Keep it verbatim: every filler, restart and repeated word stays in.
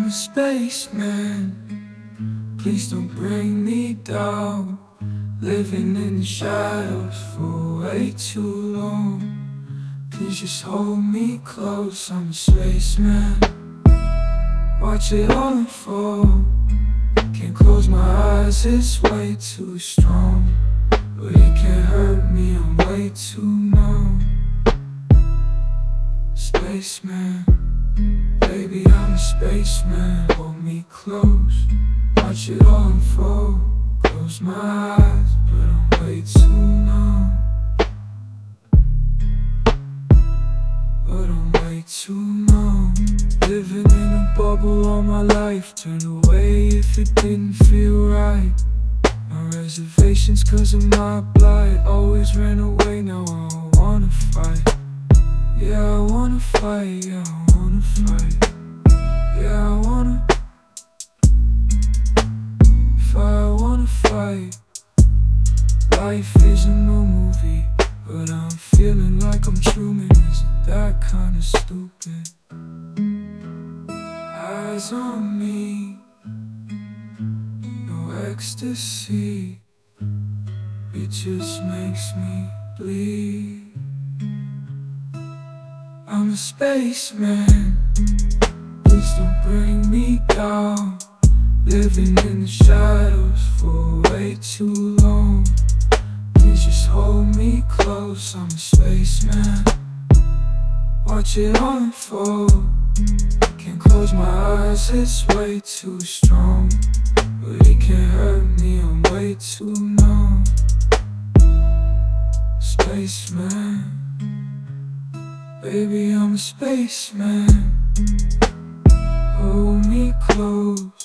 a spaceman. Please don't bring me down. Living in the shadows for way too long. Please just hold me close, I'm a spaceman. Watch it all unfold. Can't close my eyes, it's way too strong. But it can't hurt me, I'm way too numb. Spaceman, baby, I'm a spaceman. Hold me close, watch it all unfold. Close my eyes, but I'm way too numb. But I'm way too numb. Living in a bubble all my life. Turn away if it didn't feel right. My reservations cause of my blight. Always ran away, now I don't wanna fight. Yeah, I wanna fight, yeah, I wanna fight. Yeah, I wanna. If I wanna fight. Life isn't no movie, but I'm feeling like I'm Truman. Isn't that kinda stupid? Eyes on me, no ecstasy. It just makes me bleed. I'm a spaceman. Please don't bring me down. Living in the shadows for way too long. Please just hold me close, I'm a spaceman. Watch it all unfold. Can't close my eyes, it's way too strong. But it can't hurt me, I'm way too numb. Spaceman, baby, I'm a spaceman. Hold me close.